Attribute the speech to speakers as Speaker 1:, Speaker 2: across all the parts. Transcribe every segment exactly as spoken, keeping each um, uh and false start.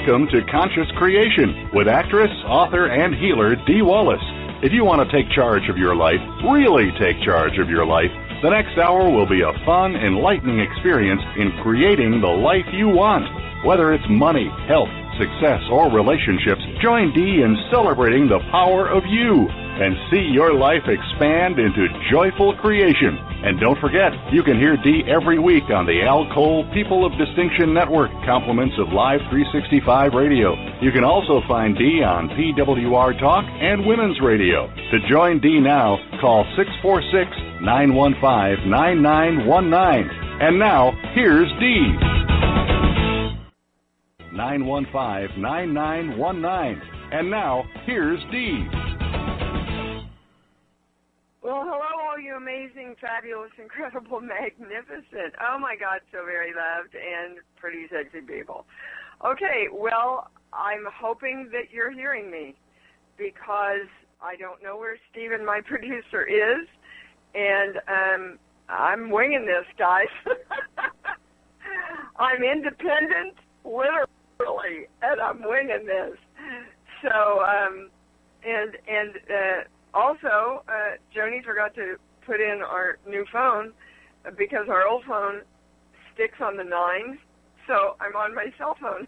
Speaker 1: Welcome to Conscious Creation with actress, author, and healer Dee Wallace. If you want to take charge of your life, really take charge of your life, the next hour will be a fun, enlightening experience in creating the life you want. Whether it's money, health, success, or relationships, join Dee in celebrating the power of you and see your life expand into joyful creation. And don't forget, you can hear Dee every week on the Al Cole People of Distinction Network, compliments of Live three sixty-five Radio. You can also find Dee on P W R Talk and Women's Radio. To join Dee now, call six four six, nine one five, nine nine one nine. And now, here's Dee. nine one five, nine nine one nine. And now, here's Dee.
Speaker 2: Well, hello, all you amazing, fabulous, incredible, magnificent, oh my God, so very loved and pretty sexy people. Okay, well, I'm hoping that you're hearing me because I don't know where Stephen, my producer, is, and um, I'm winging this, guys. I'm independent, literally, and I'm winging this. So, um, and, and, uh, Also, uh, Joni forgot to put in our new phone because our old phone sticks on the nines, so I'm on my cell phone.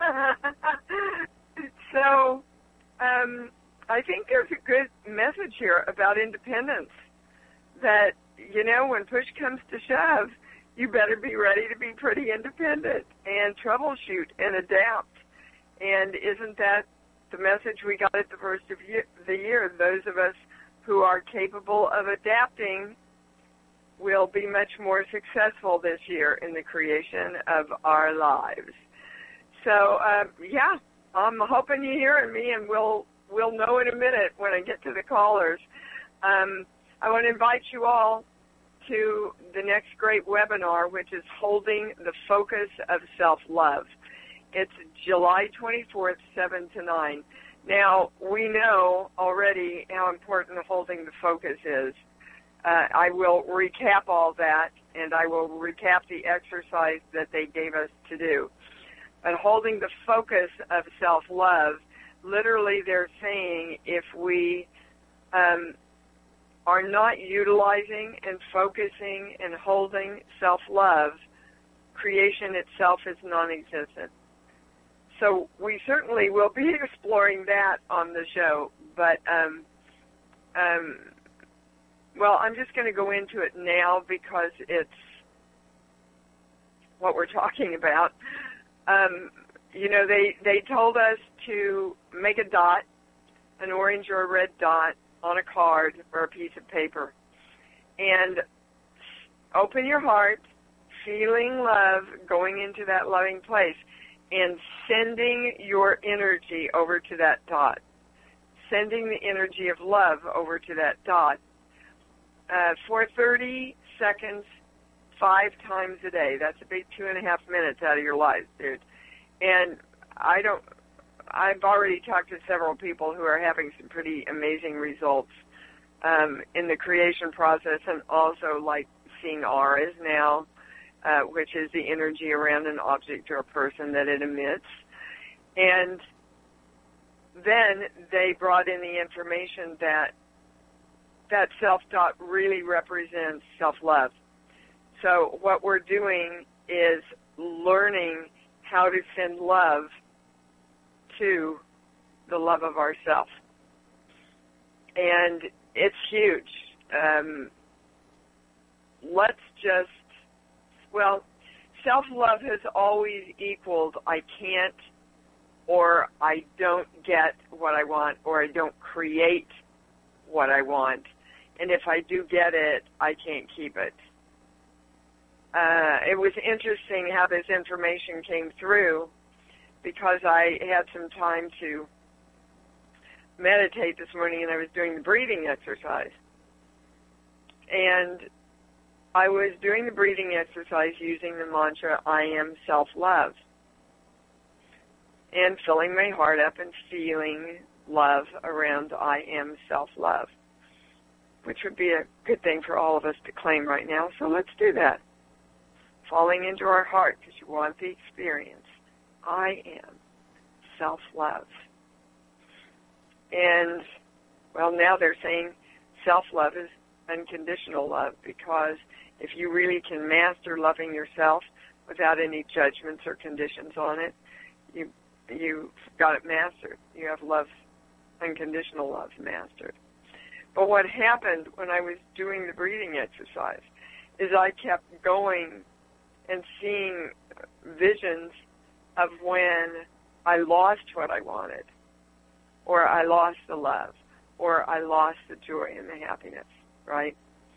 Speaker 2: so um, I think there's a good message here about independence, that, you know, when push comes to shove, you better be ready to be pretty independent and troubleshoot and adapt. And isn't that the message we got at the first of year, the year? Those of us who are capable of adapting will be much more successful this year in the creation of our lives. So, uh, yeah, I'm hoping you're hearing me, and we'll we'll know in a minute when I get to the callers. Um, I want to invite you all to the next great webinar, which is Holding the Focus of Self-Love. It's July twenty-fourth, seven to nine. Now, we know already how important holding the focus is. Uh, I will recap all that, and I will recap the exercise that they gave us to do. But holding the focus of self-love, literally they're saying if we um, are not utilizing and focusing and holding self-love, creation itself is non-existent. So we certainly will be exploring that on the show, but, um, um, well, I'm just going to go into it now because it's what we're talking about. Um, you know, they, they told us to make a dot, an orange or a red dot, on a card or a piece of paper, and open your heart, feeling love, going into that loving place, and sending your energy over to that dot, sending the energy of love over to that dot uh, for thirty seconds, five times a day. That's a big two and a half minutes out of your life, dude. And I don't, I've already talked to several people who are having some pretty amazing results um, in the creation process, and also like seeing auras now, Uh, which is the energy around an object or a person that it emits. And then they brought in the information that that self-dot really represents self-love. So what we're doing is learning how to send love to the love of ourself. And it's huge. Um, let's just Well, self-love has always equaled I can't, or I don't get what I want, or I don't create what I want. And if I do get it, I can't keep it. Uh, it was interesting how this information came through because I had some time to meditate this morning, and I was doing the breathing exercise. And I was doing the breathing exercise using the mantra, I am self-love, and filling my heart up and feeling love around I am self-love, which would be a good thing for all of us to claim right now. So let's do that. Falling into our heart, because you want the experience. I am self-love. And, well, now they're saying self-love is unconditional love, because if you really can master loving yourself without any judgments or conditions on it, you, you've got it mastered. You have love, unconditional love mastered. But what happened when I was doing the breathing exercise is I kept going and seeing visions of when I lost what I wanted, or I lost the love, or I lost the joy and the happiness, right?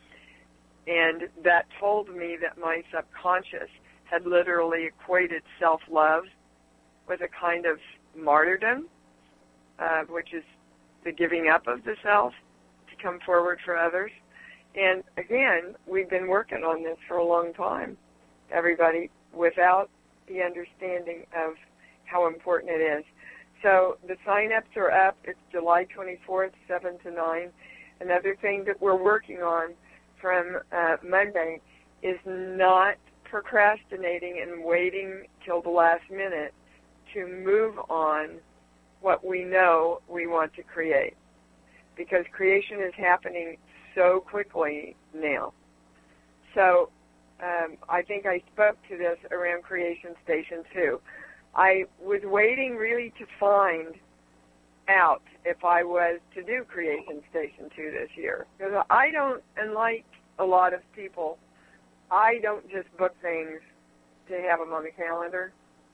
Speaker 2: And that told me that my subconscious had literally equated self-love with a kind of martyrdom, uh, which is the giving up of the self to come forward for others. And again, we've been working on this for a long time, everybody, without the understanding of how important it is. So the sign-ups are up. It's July twenty-fourth, seven to nine. Another thing that we're working on from uh, Monday is not procrastinating and waiting till the last minute to move on what we know we want to create, because creation is happening so quickly now. So um, I think I spoke to this around Creation Station two. I was waiting really to find out if I was to do Creation Station two this year, because I don't, unlike a lot of people, I don't just book things to have them on the calendar.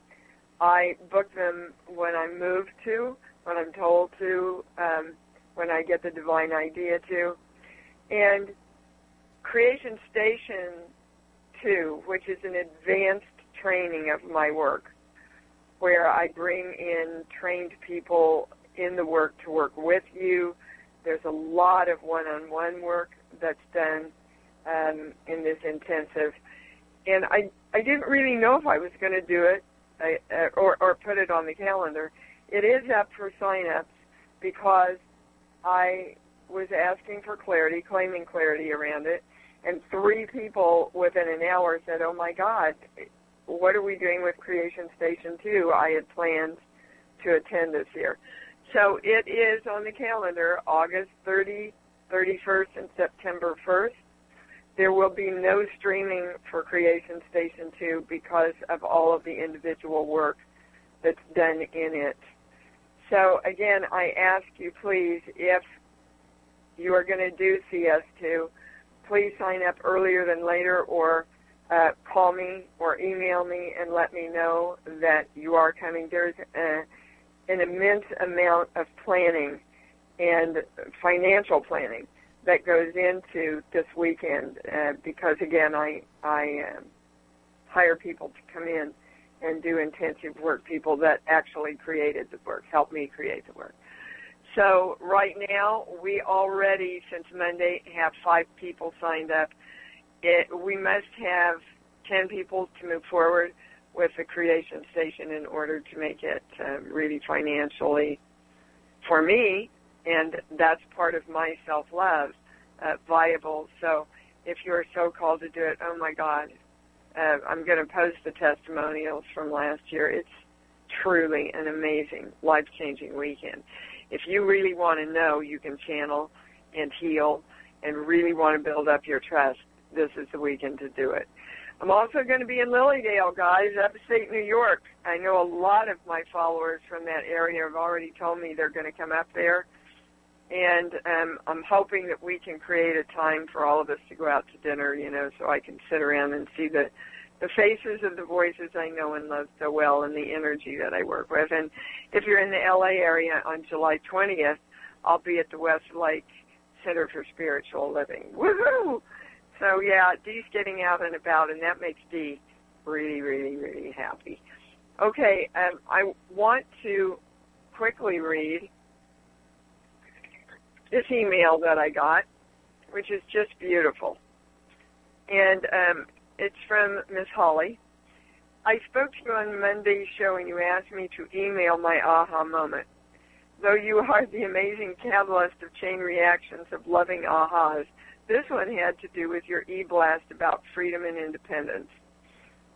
Speaker 2: I book them when I'm moved to, when I'm told to, um, when I get the divine idea to. And Creation Station two, which is an advanced training of my work, where I bring in trained people in the work to work with you. There's a lot of one-on-one work that's done um, in this intensive. And I, I didn't really know if I was going to do it I, uh, or, or put it on the calendar. It is up for sign-ups because I was asking for clarity, claiming clarity around it, and three people within an hour said, oh, my God, what are we doing with Creation Station two? I had planned to attend this year. So it is on the calendar, August thirtieth, thirty-first, and September first. There will be no streaming for Creation Station two because of all of the individual work that's done in it. So, again, I ask you, please, if you are going to do C S two, please sign up earlier than later, or uh, call me or email me and let me know that you are coming. There's a, an immense amount of planning and financial planning that goes into this weekend uh, because, again, I, I um, hire people to come in and do intensive work, people that actually created the work, help me create the work. So right now, we already, since Monday, have five people signed up. It, we must have ten people to move forward with the Creation Station in order to make it uh, really financially for me, and that's part of my self-love, uh, viable. So if you're so called to do it, oh, my God, uh, I'm going to post the testimonials from last year. It's truly an amazing, life-changing weekend. If you really want to know you can channel and heal and really want to build up your trust, this is the weekend to do it. I'm also going to be in Lilydale, guys, upstate New York. I know a lot of my followers from that area have already told me they're going to come up there. And um, I'm hoping that we can create a time for all of us to go out to dinner, you know, so I can sit around and see the, the faces of the voices I know and love so well and the energy that I work with. And if you're in the L A area on July twentieth, I'll be at the Westlake Center for Spiritual Living. Woohoo! So, yeah, Dee's getting out and about, and that makes Dee really, really, really happy. Okay, um, I want to quickly read this email that I got, which is just beautiful. And um, it's from Miss Holly. I spoke to you on Monday's show, and you asked me to email my aha moment. Though you are the amazing catalyst of chain reactions of loving ahas, this one had to do with your e-blast about freedom and independence.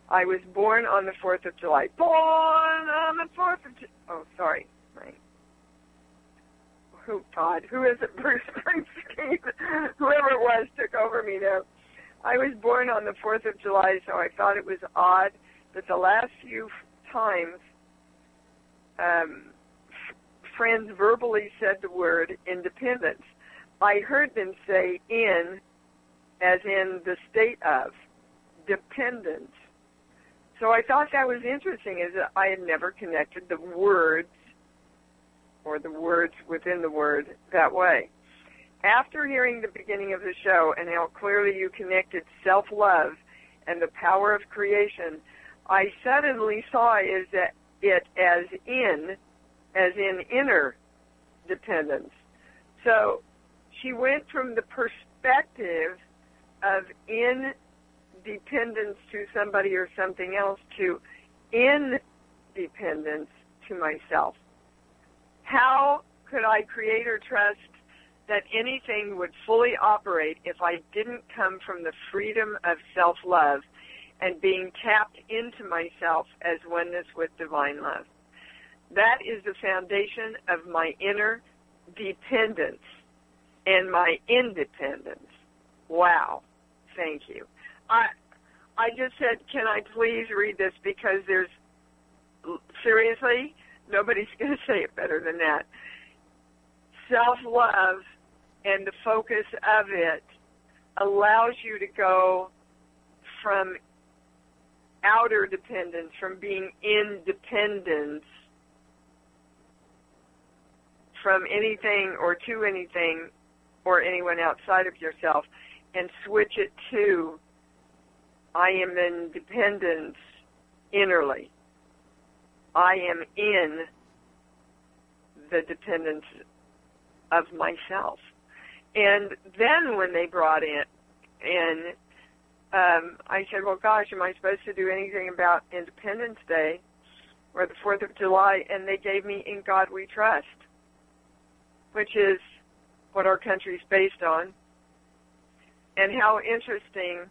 Speaker 2: I was born on the fourth of July. Born on the fourth of July. Oh, sorry. Right. Who, Todd? Who is it? Bruce Springsteen. Whoever it was took over me there. I was born on the fourth of July, so I thought it was odd that the last few times um, f- friends verbally said the word independence, I heard them say in, as in the state of, dependence. So I thought that was interesting, is that I had never connected the words or the words within the word that way. After hearing the beginning of the show and how clearly you connected self-love and the power of creation, I suddenly saw is that it as in, as in inner dependence. So she went from the perspective of independence to somebody or something else to independence to myself. How could I create or trust that anything would fully operate if I didn't come from the freedom of self-love and being tapped into myself as oneness with divine love? That is the foundation of my inner dependence and my independence. Wow. Thank you. I I just said, can I please read this, because there's, seriously, nobody's going to say it better than that. Self-love and the focus of it allows you to go from outer dependence, from being independent from anything or to anything or anyone outside of yourself, and switch it to I am in dependence innerly. I am in the dependence of myself. And then when they brought in, in um, I said, well, gosh, am I supposed to do anything about Independence Day or the fourth of July? And they gave me In God We Trust, which is what our country's based on. And how interesting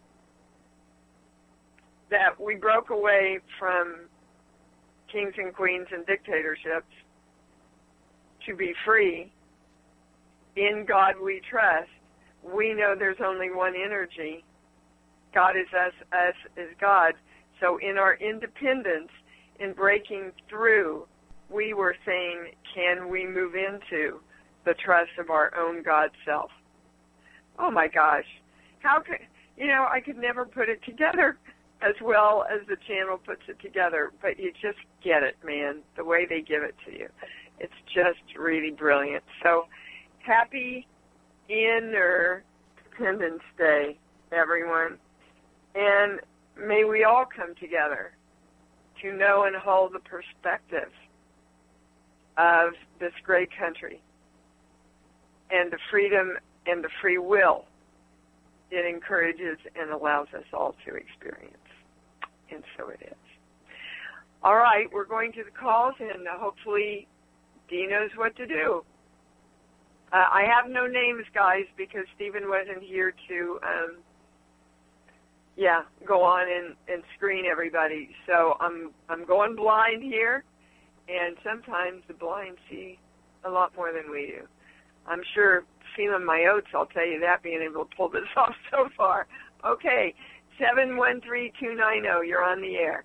Speaker 2: that we broke away from kings and queens and dictatorships to be free. In God we trust. We know there's only one energy. God is us, us is God. So in our independence, in breaking through, we were saying, can we move into the trust of our own God self? Oh my gosh. How could, you know, I could never put it together as well as the channel puts it together, but you just get it, man, the way they give it to you. It's just really brilliant. So happy Inner Dependence Day, everyone. And may we all come together to know and hold the perspective of this great country and the freedom and the free will it encourages and allows us all to experience. And so it is. All right, we're going to the calls, and uh, hopefully Dee knows what to do. Uh, I have no names, guys, because Stephen wasn't here to, um, yeah, go on and, and screen everybody. So I'm I'm going blind here, and sometimes the blind see a lot more than we do. I'm sure feeling my oats, I'll tell you that, being able to pull this off so far. Okay, seven one three two nine zero, you're on the air.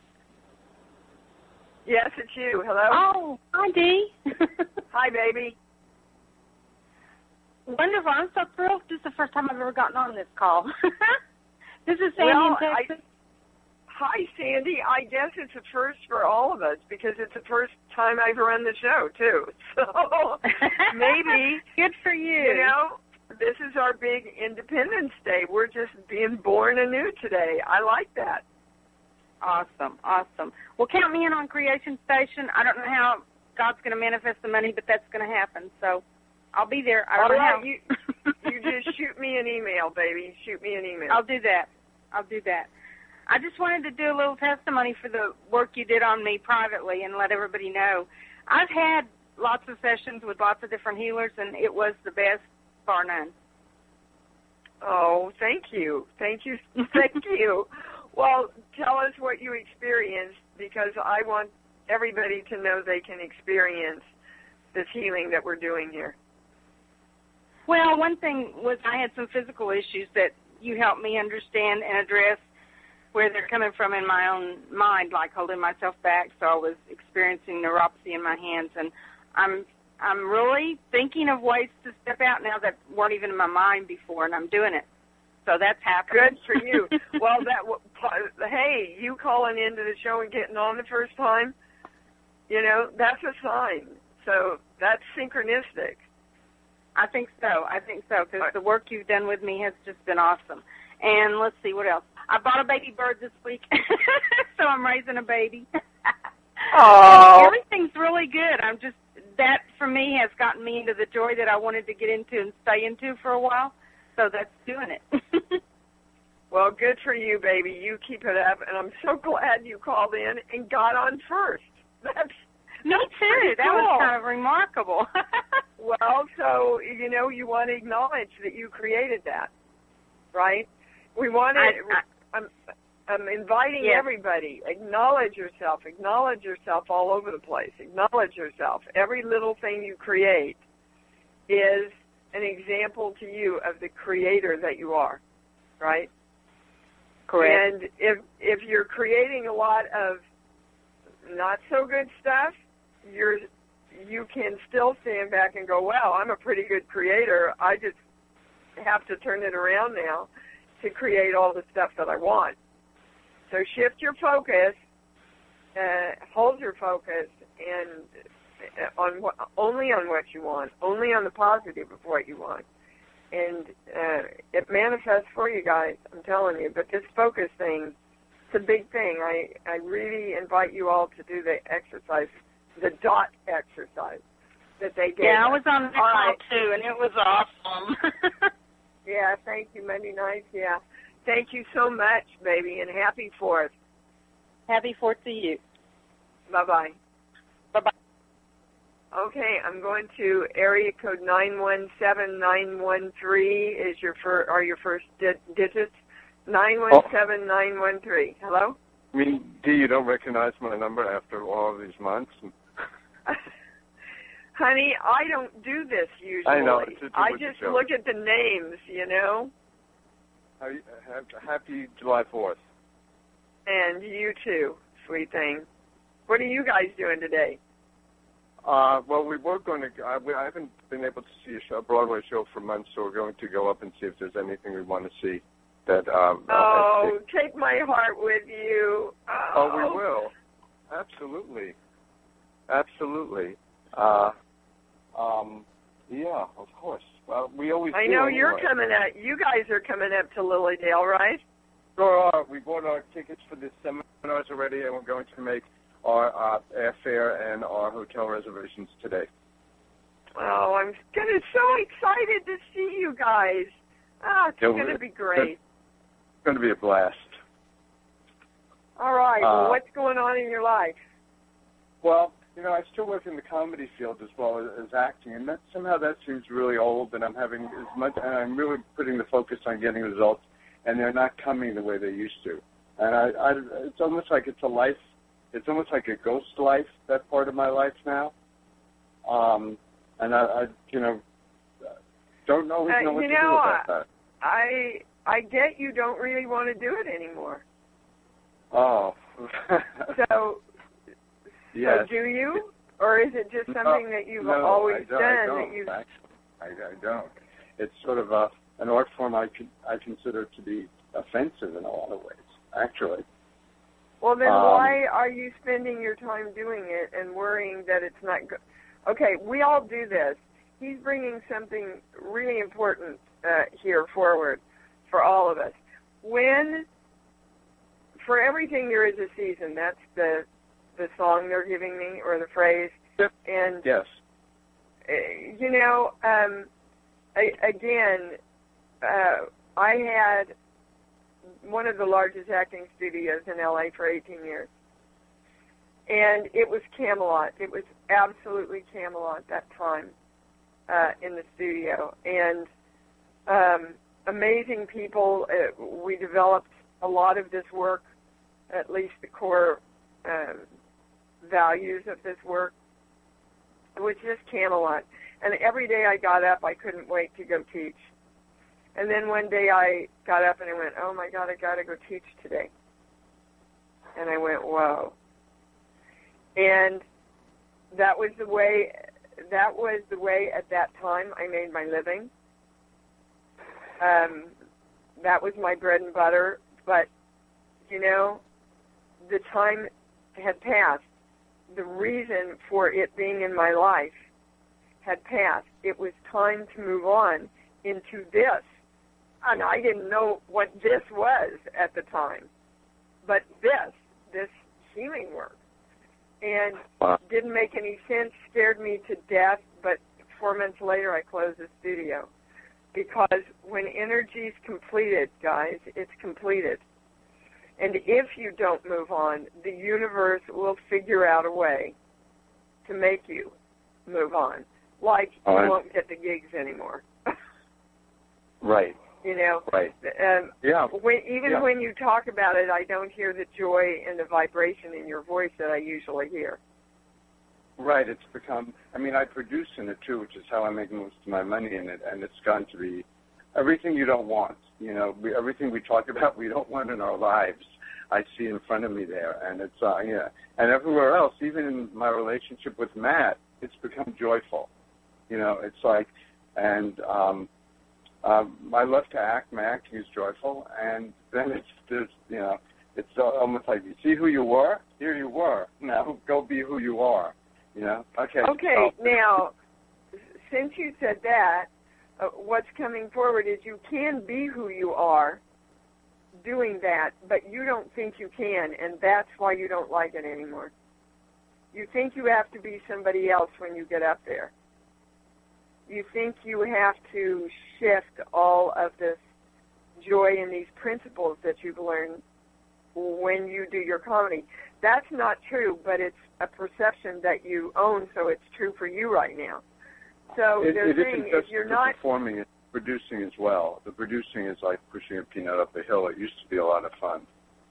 Speaker 2: Yes, it's you. Hello?
Speaker 3: Oh, hi, Dee.
Speaker 2: Hi, baby.
Speaker 3: Wonderful. I'm so thrilled. This is the first time I've ever gotten on this call. This is Sandy
Speaker 2: well,
Speaker 3: in Texas.
Speaker 2: I, hi, Sandy. I guess it's a first for all of us because it's the first time I've run the show, too. So maybe,
Speaker 3: good for you.
Speaker 2: You know, this is our big Independence Day. We're just being born anew today. I like that.
Speaker 3: Awesome, awesome. Well, count me in on Creation Station. I don't know how God's going to manifest the money, but that's going to happen. So I'll be there. I don't
Speaker 2: right,
Speaker 3: know.
Speaker 2: You, you just shoot me an email, baby. Shoot me an email.
Speaker 3: I'll do that. I'll do that. I just wanted to do a little testimony for the work you did on me privately and let everybody know. I've had lots of sessions with lots of different healers, and it was the best, bar none.
Speaker 2: Oh, thank you. Thank you. Thank you. Well, tell us what you experienced, because I want everybody to know they can experience this healing that we're doing here.
Speaker 3: Well, one thing was I had some physical issues that you helped me understand and address where they're coming from in my own mind, like holding myself back. So I was experiencing neuropathy in my hands, and I'm I'm really thinking of ways to step out now that weren't even in my mind before, and I'm doing it. So that's happening.
Speaker 2: Good for you. Well, that hey, you calling into the show and getting on the first time, you know, that's a sign. So that's synchronistic.
Speaker 3: I think so. I think so, because the work you've done with me has just been awesome. And let's see, what else? I bought a baby bird this week, so I'm raising a baby.
Speaker 2: Oh.
Speaker 3: Everything's really good. I'm just, that for me has gotten me into the joy that I wanted to get into and stay into for a while. So that's doing it.
Speaker 2: Well, good for you, baby. You keep it up, and I'm so glad you called in and got on first. That's
Speaker 3: Me too. That was kind of remarkable.
Speaker 2: Well, so, you know, you want to acknowledge that you created that, right? We want to, I, I, I'm, I'm inviting yes. everybody, acknowledge yourself, acknowledge yourself all over the place, acknowledge yourself. Every little thing you create is an example to you of the creator that you are, right?
Speaker 3: Correct.
Speaker 2: And if if you're creating a lot of not so good stuff, you're you can still stand back and go, wow, I'm a pretty good creator. I just have to turn it around now to create all the stuff that I want. So shift your focus, uh, hold your focus, and on what, only on what you want, only on the positive of what you want. And uh, it manifests for you guys, I'm telling you. But this focus thing, it's a big thing. I, I really invite you all to do the exercise, the dot exercise that they gave
Speaker 3: Yeah, I
Speaker 2: us.
Speaker 3: was on the call right. too, and it was awesome.
Speaker 2: Yeah, thank you, Monday nights. Yeah. Thank you so much, baby, and happy Fourth.
Speaker 3: Happy Fourth to you.
Speaker 2: Bye-bye.
Speaker 3: Bye-bye.
Speaker 2: Okay, I'm going to area code nine one seven nine one three is your fir- are your first di- digits. nine one seven nine one three. Hello?
Speaker 4: I mean, Dee, you don't recognize my number after all of these months?
Speaker 2: Honey, I don't do this usually.
Speaker 4: I know. It's, it's,
Speaker 2: I
Speaker 4: it's
Speaker 2: just look at the names, you know.
Speaker 4: Happy July fourth.
Speaker 2: And you too, sweet thing. What are you guys doing today?
Speaker 4: Uh, well, we were going to. Uh, we, I haven't been able to see a, show, a Broadway show for months, so we're going to go up and see if there's anything we want to see. That. Um,
Speaker 2: oh, take my heart with you. Oh,
Speaker 4: oh we will. Absolutely. Absolutely. Uh, um, yeah, of course. Well, we always.
Speaker 2: I
Speaker 4: do
Speaker 2: know
Speaker 4: anyway.
Speaker 2: you're coming up. You guys are coming up to Lilydale, right?
Speaker 4: So uh, we bought our tickets for the seminars already, and we're going to make our uh, airfare and our hotel reservations today.
Speaker 2: Oh, I'm gonna so excited to see you guys. Ah, it's
Speaker 4: yeah,
Speaker 2: going to be great.
Speaker 4: It's going to be a blast.
Speaker 2: All right.
Speaker 4: Uh,
Speaker 2: well, what's going on in your life?
Speaker 4: Well, you know, I still work in the comedy field as well as, as acting, and that somehow that seems really old, and I'm having as much, and I'm really putting the focus on getting results, and they're not coming the way they used to. And I, I it's almost like it's a life. It's almost like a ghost life, that part of my life now. Um, and I, I, you know, don't always know
Speaker 2: uh,
Speaker 4: what
Speaker 2: you
Speaker 4: to
Speaker 2: know,
Speaker 4: do about that.
Speaker 2: I, I get you don't really want to do it anymore.
Speaker 4: Oh.
Speaker 2: so,
Speaker 4: yes.
Speaker 2: so do you? Or is it just something
Speaker 4: no,
Speaker 2: that you've
Speaker 4: no,
Speaker 2: always
Speaker 4: I don't,
Speaker 2: done?
Speaker 4: I don't,
Speaker 2: that you've...
Speaker 4: actually. I, I don't. It's sort of a, an art form I, con- I consider to be offensive in a lot of ways, actually.
Speaker 2: Well, then
Speaker 4: um,
Speaker 2: why are you spending your time doing it and worrying that it's not good? Okay, we all do this. He's bringing something really important uh, here forward for all of us. When, for everything there is a season, that's the the song they're giving me, or the phrase. And,
Speaker 4: yes.
Speaker 2: Uh, you know, um, I, again, uh, I had one of the largest acting studios in L A for eighteen years. And it was Camelot. It was absolutely Camelot that time uh, in the studio. And um, amazing people. Uh, we developed a lot of this work, at least the core um, values of this work, was just Camelot. And every day I got up, I couldn't wait to go teach. And then one day I got up and I went, oh, my God, I got to go teach today. And I went, whoa. And that was the way, that was the way at that time I made my living. Um, that was my bread and butter. But, you know, the time had passed. The reason for it being in my life had passed. It was time to move on into this. And I didn't know what this was at the time. But this, this healing work. And
Speaker 4: wow.
Speaker 2: Didn't make any sense, scared me to death, but four months later I closed the studio. Because when energy's completed, guys, it's completed. And if you don't move on, the universe will figure out a way to make you move on. Like
Speaker 4: oh,
Speaker 2: you
Speaker 4: I...
Speaker 2: won't get the gigs anymore.
Speaker 4: Right.
Speaker 2: You know,
Speaker 4: right.
Speaker 2: Um,
Speaker 4: yeah.
Speaker 2: When, even
Speaker 4: yeah.
Speaker 2: when you talk about it, I don't hear the joy and the vibration in your voice that I usually hear.
Speaker 4: Right. It's become, I mean, I produce in it, too, which is how I make most of my money in it, and it's gotten to be everything you don't want. You know, we, everything we talk about we don't want in our lives, I see in front of me there. And it's, uh, yeah. And everywhere else, even in my relationship with Matt, it's become joyful. You know, it's like, and, um, Um, I love to act. My acting is joyful, and then it's there's you know it's almost like you see who you were. Here you were. Now go be who you are. You know. Okay.
Speaker 2: Okay.
Speaker 4: So.
Speaker 2: Now, since you said that, uh, what's coming forward is you can be who you are, doing that, but you don't think you can, and that's why you don't like it anymore. You think you have to be somebody else when you get up there. You think you have to shift all of this joy and these principles that you've learned when you do your comedy. That's not true, but it's a perception that you own, so it's true for you right now. So
Speaker 4: it,
Speaker 2: they're
Speaker 4: it
Speaker 2: saying
Speaker 4: isn't just
Speaker 2: if you're
Speaker 4: the
Speaker 2: not
Speaker 4: performing, it's producing as well. The producing is like pushing a peanut up a hill. It used to be a lot of fun.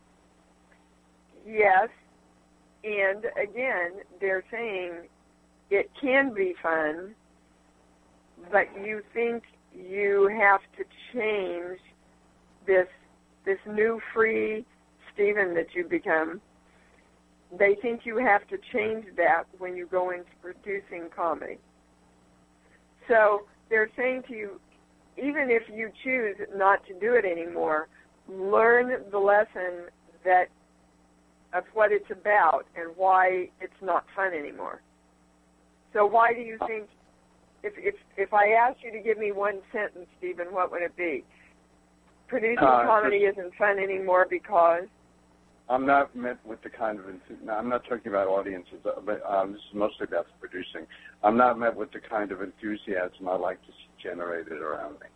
Speaker 2: Yes, and again, they're saying it can be fun, but you think you have to change this this new free Stephen that you become. They think you have to change that when you go into producing comedy. So they're saying to you, even if you choose not to do it anymore, learn the lesson that of what it's about and why it's not fun anymore. So why do you think If, if if I asked you to give me one sentence, Stephen, what would it be? Producing
Speaker 4: uh,
Speaker 2: comedy isn't fun anymore because?
Speaker 4: I'm not met with the kind of, no, I'm not talking about audiences, but um, this is mostly about the producing. I'm not met with the kind of enthusiasm I like to see generated around me.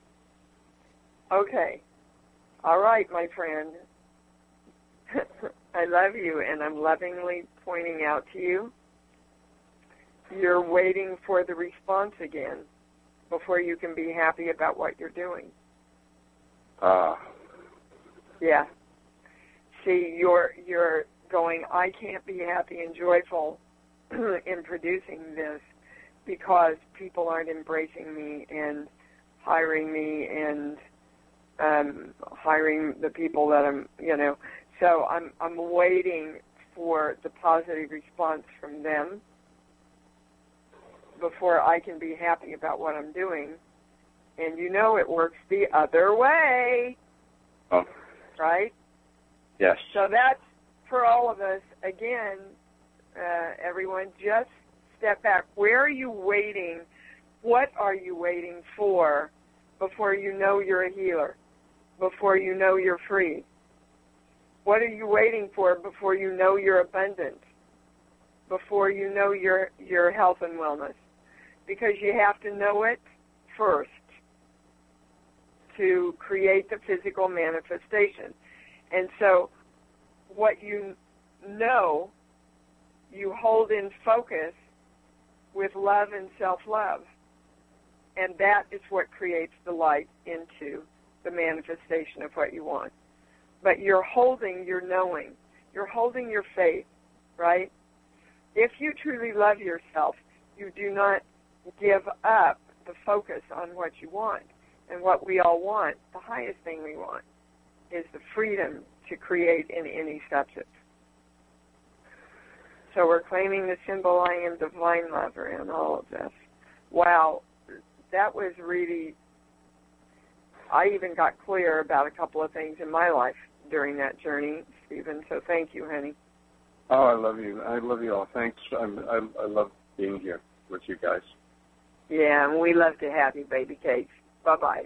Speaker 2: Okay. All right, my friend. I love you, and I'm lovingly pointing out to you you're waiting for the response again before you can be happy about what you're doing.
Speaker 4: Ah. Uh.
Speaker 2: Yeah. See, you're you're going, I can't be happy and joyful in producing this because people aren't embracing me and hiring me and um, hiring the people that I'm, you know. So I'm I'm waiting for the positive response from them before I can be happy about what I'm doing. And you know it works the other way.
Speaker 4: Oh.
Speaker 2: Right?
Speaker 4: Yes.
Speaker 2: So that's for all of us. Again, uh, everyone, just step back. Where are you waiting? What are you waiting for before you know you're a healer? Before you know you're free? What are you waiting for before you know you're abundant? Before you know your your health and wellness? Because you have to know it first to create the physical manifestation. And so what you know, you hold in focus with love and self-love. And that is what creates the light into the manifestation of what you want. but you're holding your knowing. You're holding your faith, right? If you truly love yourself, you do not give up the focus on what you want. And what we all want, the highest thing we want, is the freedom to create in any substance. So we're claiming the symbol I am divine lover in all of this. Wow, that was really, I even got clear about a couple of things in my life during that journey, Stephen, so thank you, honey.
Speaker 4: Oh, I love you. I love you all. Thanks. I'm, I, I love being here with you guys.
Speaker 2: Yeah, and we love to have you, baby cakes. Bye-bye.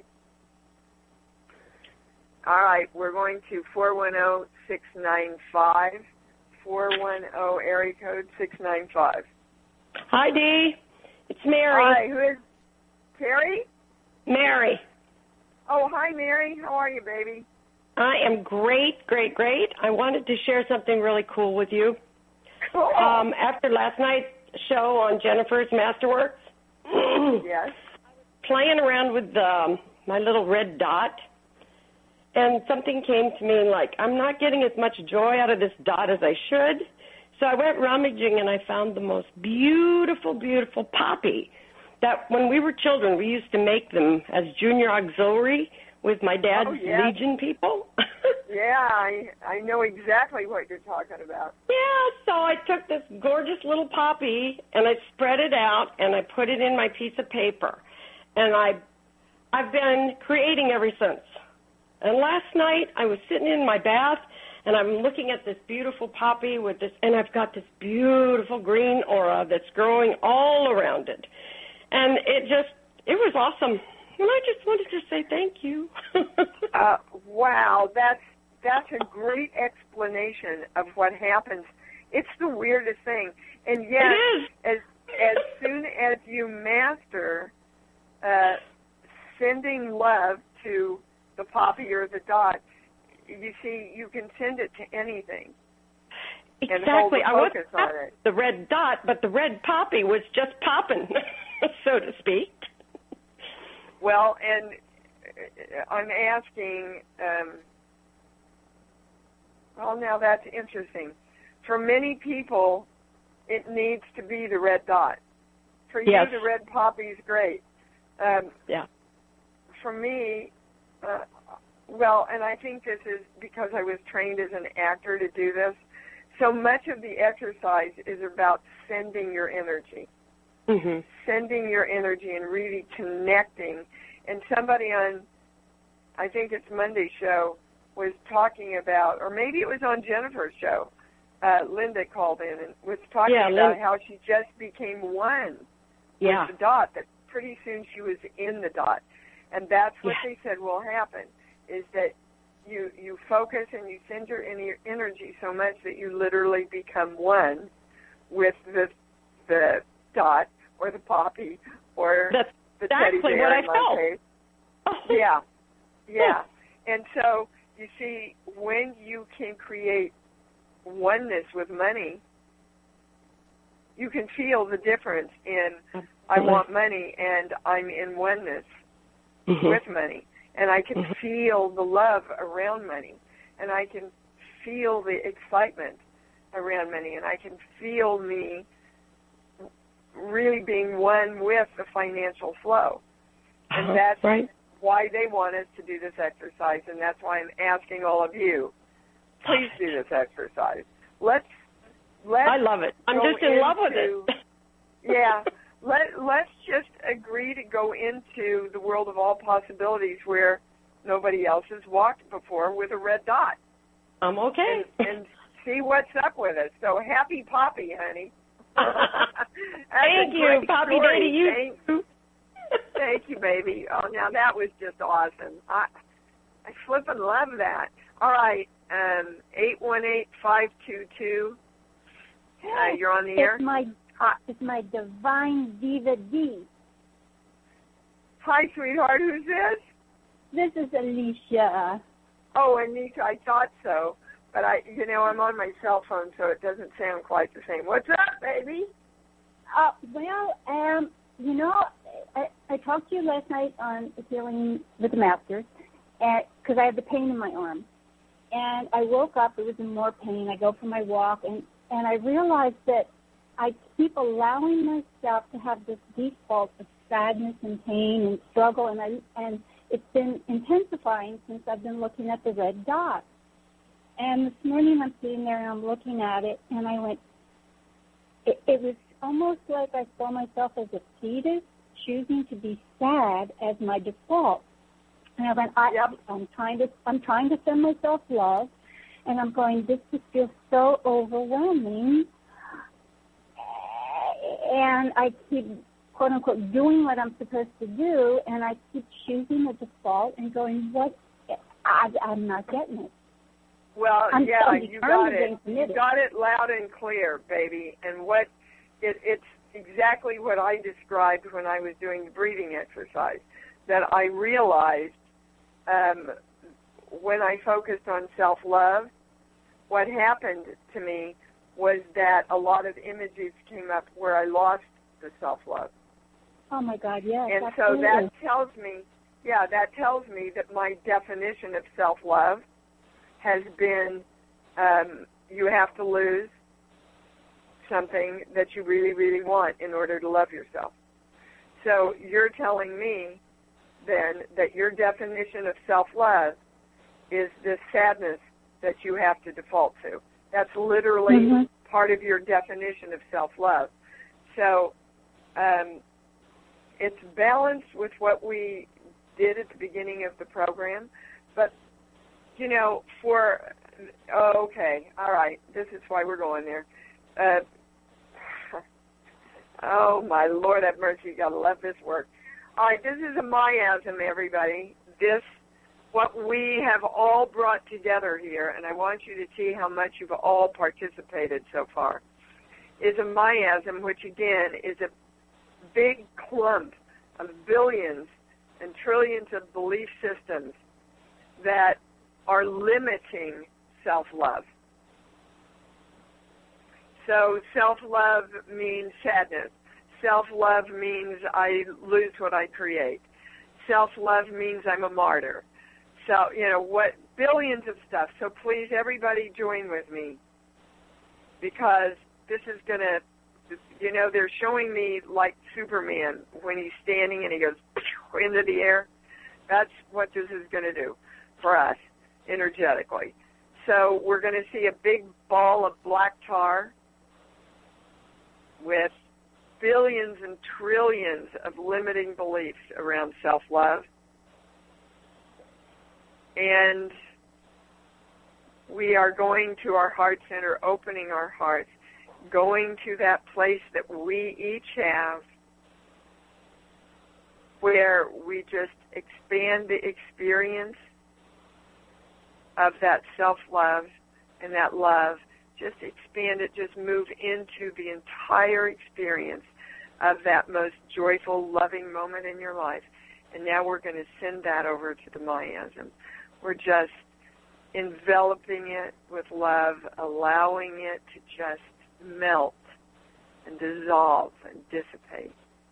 Speaker 2: All right, we're going to four one zero, six nine five, four one zero, area code six nine five.
Speaker 5: Hi, Dee. It's Mary.
Speaker 2: Hi, who is Terry?
Speaker 5: Mary.
Speaker 2: Oh, hi, Mary. How are you, baby?
Speaker 5: I am great, great, great. I wanted to share something really cool with you.
Speaker 2: Cool.
Speaker 5: Um, after last night's show on Jennifer's Masterworks,
Speaker 2: yes,
Speaker 5: playing around with um, my little red dot, and something came to me like, I'm not getting as much joy out of this dot as I should. So I went rummaging, and I found the most beautiful, beautiful poppy that when we were children, we used to make them as junior auxiliary with my dad's
Speaker 2: oh, yeah.
Speaker 5: Legion people.
Speaker 2: Yeah, I I know exactly what you're talking about.
Speaker 5: Yeah, so I took this gorgeous little poppy and I spread it out and I put it in my piece of paper. And I, I've been creating ever since. And last night I was sitting in my bath and I'm looking at this beautiful poppy with this, and I've got this beautiful green aura that's growing all around it. And it just, it was awesome. And I just wanted to say thank you.
Speaker 2: uh, wow, that's that's a great explanation of what happens. It's the weirdest thing. And yet,
Speaker 5: it is.
Speaker 2: as as soon as you master uh, sending love to the poppy or the dot, you see, you can send it to anything.
Speaker 5: Exactly.
Speaker 2: And hold the
Speaker 5: I was
Speaker 2: focus on it.
Speaker 5: The red dot, but the red poppy was just popping, so to speak.
Speaker 2: Well, and I'm asking, um, well, now that's interesting. For many people, it needs to be the red dot. For
Speaker 5: yes.
Speaker 2: you, the red poppy is great. Um,
Speaker 5: yeah.
Speaker 2: For me, uh, well, and I think this is because I was trained as an actor to do this, so much of the exercise is about sending your energy.
Speaker 5: Mm-hmm.
Speaker 2: Sending your energy and really connecting. And somebody on, I think it's Monday's show, was talking about, or maybe it was on Jennifer's show, uh, Linda called in and was talking
Speaker 5: yeah,
Speaker 2: about
Speaker 5: Linda.
Speaker 2: how she just became one
Speaker 5: yeah.
Speaker 2: with the dot, that pretty soon she was in the dot. And that's what
Speaker 5: yeah.
Speaker 2: they said will happen, is that you, you focus and you send your energy so much that you literally become one with the, the dot, or the poppy, or
Speaker 5: That's
Speaker 2: the teddy
Speaker 5: exactly
Speaker 2: bear
Speaker 5: what I
Speaker 2: in my
Speaker 5: felt.
Speaker 2: case. Yeah, yeah. And so, you see, when you can create oneness with money, you can feel the difference in I want money and I'm in oneness mm-hmm. with money. And I can mm-hmm. feel the love around money. And I can feel the excitement around money. And I can feel me really being one with the financial flow. And
Speaker 5: uh-huh,
Speaker 2: that's
Speaker 5: right.
Speaker 2: why they want us to do this exercise, and that's why I'm asking all of you, please do this exercise. Let's let's
Speaker 5: I love it. I'm just in
Speaker 2: into,
Speaker 5: love with it.
Speaker 2: yeah. Let let's just agree to go into the world of all possibilities where nobody else has walked before with a red dot.
Speaker 5: I'm okay.
Speaker 2: And, and see what's up with it. So happy Poppy, honey.
Speaker 5: Thank you, Poppy Day to you.
Speaker 2: Thank, thank you, baby. Oh, now that was just awesome. I I flippin' love that. All right, um, eight one eight, five two two. Uh, you're on the
Speaker 6: it's
Speaker 2: air.
Speaker 6: My,
Speaker 2: Hi.
Speaker 6: It's my divine diva D.
Speaker 2: Hi, sweetheart. Who's this?
Speaker 6: This is Alicia.
Speaker 2: Oh, Anita, I thought so. But, I, you know, I'm on my cell phone, so it doesn't sound quite the same. What's up, baby?
Speaker 6: Uh, well, um, you know, I, I talked to you last night on Healing with the Masters because I had the pain in my arm. and I woke up. It was in more pain. I go for my walk, and, and I realized that I keep allowing myself to have this default of sadness and pain and struggle, and I and it's been intensifying since I've been looking at the red dot. And this morning I'm sitting there and I'm looking at it, and I went, it, it was almost like I saw myself as a fetus choosing to be sad as my default. And I went, I,
Speaker 2: yep.
Speaker 6: I'm trying to, I'm trying to send myself love, and I'm going, this just feels so overwhelming. And I keep, quote unquote, doing what I'm supposed to do, and I keep choosing the default and going, what? I, I'm not getting it.
Speaker 2: Well,
Speaker 6: I'm
Speaker 2: yeah,
Speaker 6: so
Speaker 2: you got it.
Speaker 6: committed.
Speaker 2: You got it loud and clear, baby. And what it, it's exactly what I described when I was doing the breathing exercise. That I realized um, when I focused on self-love, what happened to me was that a lot of images came up where I lost the self-love.
Speaker 6: Oh my God, yes.
Speaker 2: And
Speaker 6: absolutely.
Speaker 2: so that tells me, yeah, that tells me that my definition of self-love has been um, you have to lose something that you really, really want in order to love yourself. So you're telling me then that your definition of self-love is this sadness that you have to default to. That's literally mm-hmm. part of your definition of self-love. So um, it's balanced with what we did at the beginning of the program, but you know, for, oh, okay, all right, this is why we're going there. Uh, oh, my Lord have mercy, you got to let this work. All right, this is a miasm, everybody. This, what we have all brought together here, and I want you to see how much you've all participated so far, is a miasm, which, again, is a big clump of billions and trillions of belief systems that are limiting self-love. So self-love means sadness. Self-love means I lose what I create. Self-love means I'm a martyr. So, you know, what, billions of stuff. So please, everybody join with me, because this is going to, you know, they're showing me like Superman when he's standing and he goes into the air. That's what this is going to do for us energetically. So we're going to see a big ball of black tar with billions and trillions of limiting beliefs around self-love. And we are going to our heart center, opening our hearts, going to that place that we each have where we just expand the experience of that self-love and that love, just expand it, just move into the entire experience of that most joyful, loving moment in your life. And now we're going to send that over to the miasm. We're just enveloping it with love, allowing it to just melt and dissolve and dissipate,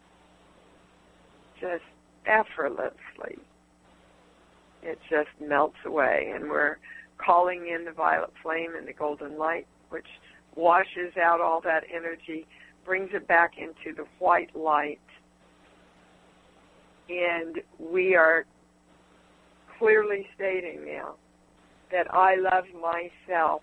Speaker 2: just effortlessly. It just melts away, and we're calling in the violet flame and the golden light, which washes out all that energy, brings it back into the white light, and we are clearly stating now that I love myself,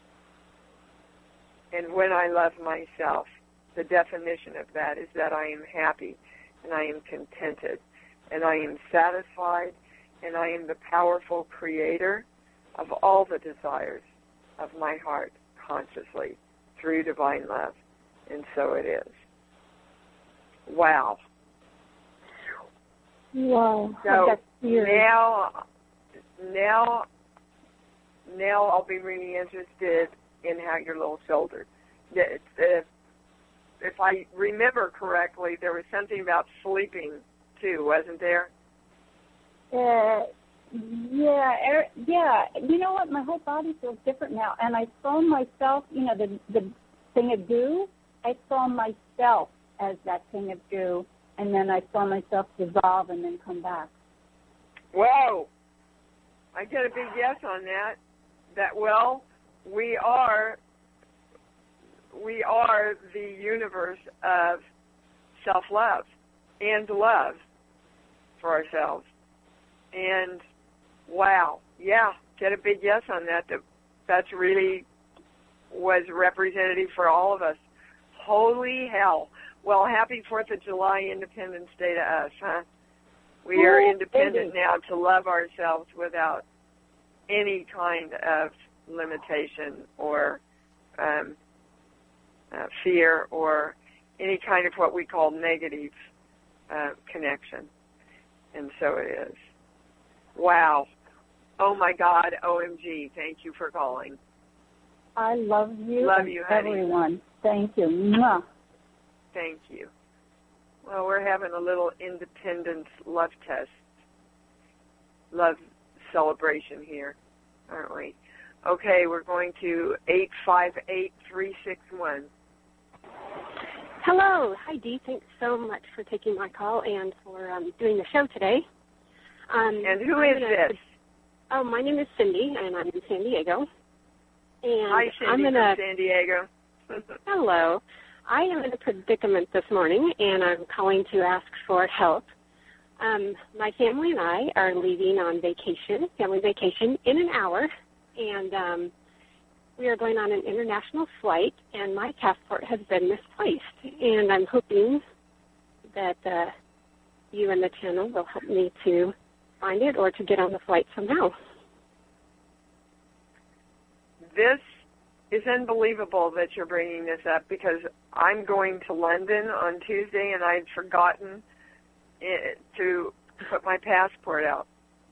Speaker 2: and when I love myself, the definition of that is that I am happy, and I am contented, and I am satisfied, and I am the powerful creator of all the desires of my heart consciously through divine love. And so it is. Wow.
Speaker 6: Wow.
Speaker 2: So now, now, now I'll be really interested in how your little shoulder. If, if I remember correctly, there was something about sleeping too, wasn't there?
Speaker 6: Uh, yeah, er, yeah. You know what? My whole body feels different now, and I saw myself. You know, the the thing of goo. I saw myself as that thing of goo, and then I saw myself dissolve and then come back.
Speaker 2: Whoa! I get a big yes on that. that, well, we are, we are the universe of self-love and love for ourselves. And, wow, yeah, get a big yes on that. that that's really was representative for all of us. Holy hell. Well, happy fourth of July Independence Day to us, huh? We are independent now to love ourselves without any kind of limitation or um, uh, fear or any kind of what we call negative uh, connection. And so it is. Wow. Oh, my God, O M G. Thank you for calling.
Speaker 6: I love you.
Speaker 2: Love
Speaker 6: and
Speaker 2: you, honey.
Speaker 6: everyone. Thank you. Mwah.
Speaker 2: Thank you. Well, we're having a little independence love test, love celebration here, aren't we? Okay, we're going to eight five eight, three six one.
Speaker 7: Hello. Hi, Dee. Thanks so much for taking my call and for um, doing the show today. Um,
Speaker 2: and who
Speaker 7: I'm
Speaker 2: is
Speaker 7: gonna,
Speaker 2: this?
Speaker 7: Oh, my name is Cindy, and I'm in San Diego. And
Speaker 2: Hi, Cindy
Speaker 7: I'm in
Speaker 2: from
Speaker 7: a,
Speaker 2: San Diego.
Speaker 7: Hello. I am in a predicament this morning, and I'm calling to ask for help. Um, my family and I are leaving on vacation, family vacation, in an hour, and um, we are going on an international flight, and my passport has been misplaced, and I'm hoping that uh, you and the channel will help me to find it or to get on the flight somehow.
Speaker 2: This is unbelievable that you're bringing this up because I'm going to London on Tuesday and I'd forgotten it, to put my passport out.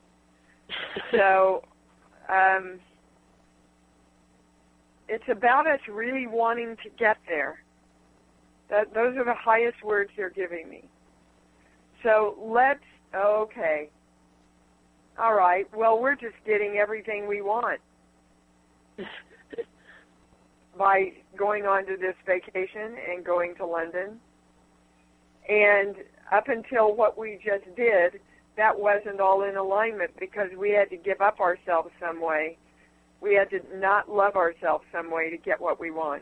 Speaker 2: So um, it's about us really wanting to get there. That, those are the highest words they're giving me. So let's, okay. All right, well, we're just getting everything we want by going on to this vacation and going to London. And up until what we just did, that wasn't all in alignment because we had to give up ourselves some way. We had to not love ourselves some way to get what we want.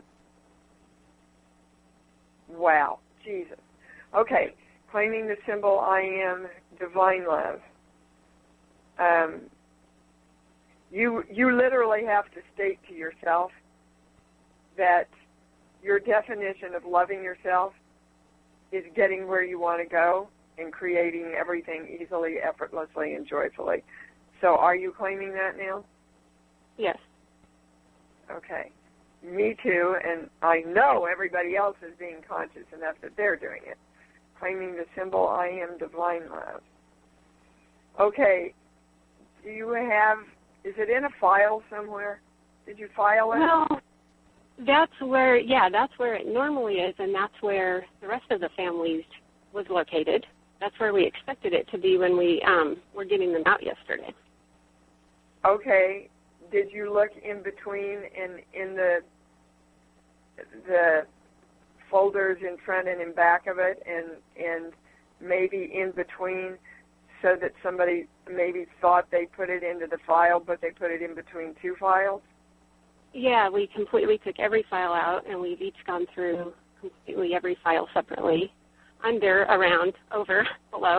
Speaker 2: Wow, Jesus. Okay, claiming the symbol I am divine love. Um, you you literally have to state to yourself that your definition of loving yourself is getting where you want to go and creating everything easily, effortlessly, and joyfully. So are you claiming that now?
Speaker 7: Yes.
Speaker 2: Okay. Me too, and I know everybody else is being conscious enough that they're doing it. Claiming the symbol I am divine love. Okay. Do you have, is it in a file somewhere? Did you file it?
Speaker 7: Well, that's where, yeah, that's where it normally is, and that's where the rest of the families was located. That's where we expected it to be when we um, were getting them out yesterday.
Speaker 2: Okay. Did you look in between in in the the folders in front and in back of it, and and maybe in between, so that somebody maybe thought they put it into the file, but they put it in between two files?
Speaker 7: Yeah, we completely took every file out, and we've each gone through completely every file separately, under, around, over, below.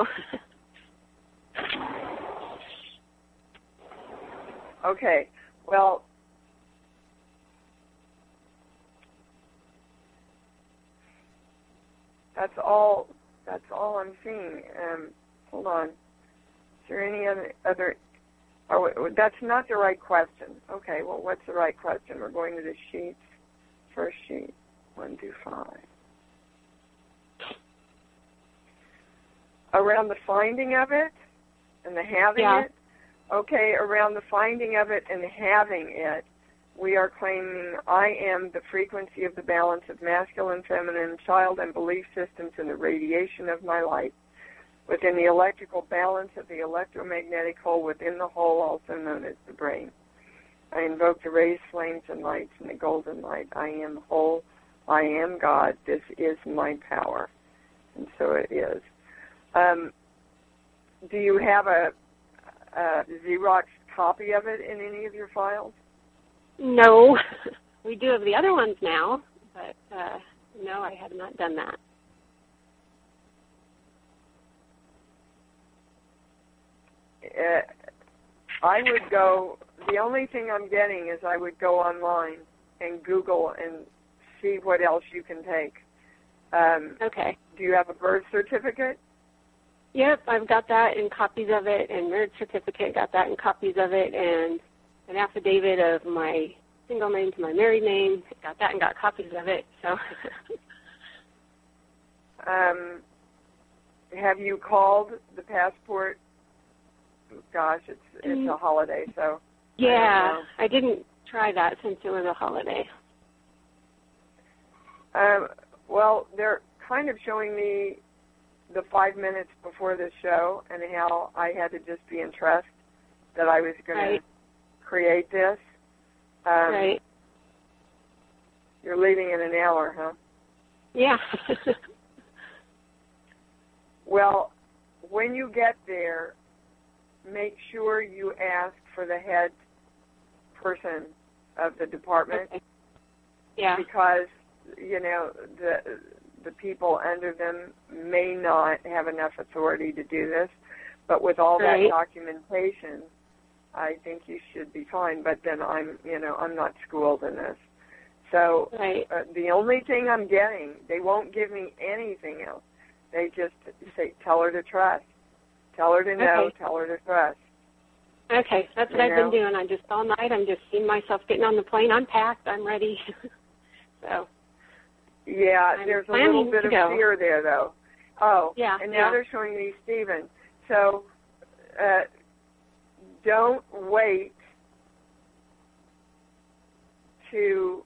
Speaker 2: Okay. Well, that's all. That's all I'm seeing. Um, hold on. Is there any other? other oh, that's not the right question. Okay. Well, what's the right question? We're going to the sheets. First sheet, one through five. Around the finding of it and the having
Speaker 7: yeah.
Speaker 2: it. Okay, around the finding of it and having it, we are claiming I am the frequency of the balance of masculine, feminine, child, and belief systems in the radiation of my light within the electrical balance of the electromagnetic whole within the whole, also known as the brain. I invoke the rays, flames, and lights in the golden light. I am whole. I am God. This is my power. And so it is. Um, do you have a... a Xerox copy of it in any of your files?
Speaker 7: No. We do have the other ones now, but uh, no, I have not done that.
Speaker 2: Uh, I would go, the only thing I'm getting is I would go online and Google and see what else you can take. Um,
Speaker 7: okay.
Speaker 2: Do you have a birth certificate?
Speaker 7: Yep, I've got that and copies of it, and marriage certificate, got that and copies of it, and an affidavit of my single name to my married name, got that and got copies of it. So,
Speaker 2: um, have you called the passport? Gosh, it's it's a holiday, so
Speaker 7: yeah, I, I didn't try that since it was a holiday.
Speaker 2: Um, well, they're kind of showing me the five minutes before the show and how I had to just be in trust that I was going
Speaker 7: right.
Speaker 2: to create this. Um,
Speaker 7: right.
Speaker 2: You're leaving in an hour, huh?
Speaker 7: Yeah.
Speaker 2: Well, when you get there, make sure you ask for the head person of the department.
Speaker 7: Okay. Yeah.
Speaker 2: Because, you know, the the people under them may not have enough authority to do this. But with all
Speaker 7: right.
Speaker 2: that documentation, I think you should be fine. But then I'm, you know, I'm not schooled in this. So
Speaker 7: right.
Speaker 2: uh, the only thing I'm getting, they won't give me anything else. They just say, tell her to trust. Tell her to know.
Speaker 7: Okay.
Speaker 2: Tell her to trust.
Speaker 7: Okay, that's what
Speaker 2: you
Speaker 7: I've
Speaker 2: know?
Speaker 7: been doing. I just all night. I'm just seeing myself getting on the plane. I'm packed. I'm ready. So.
Speaker 2: Yeah,
Speaker 7: I'm
Speaker 2: there's a little bit of
Speaker 7: go.
Speaker 2: fear there, though. Oh,
Speaker 7: yeah.
Speaker 2: and now
Speaker 7: yeah.
Speaker 2: they're showing me Stephen. So uh, don't wait to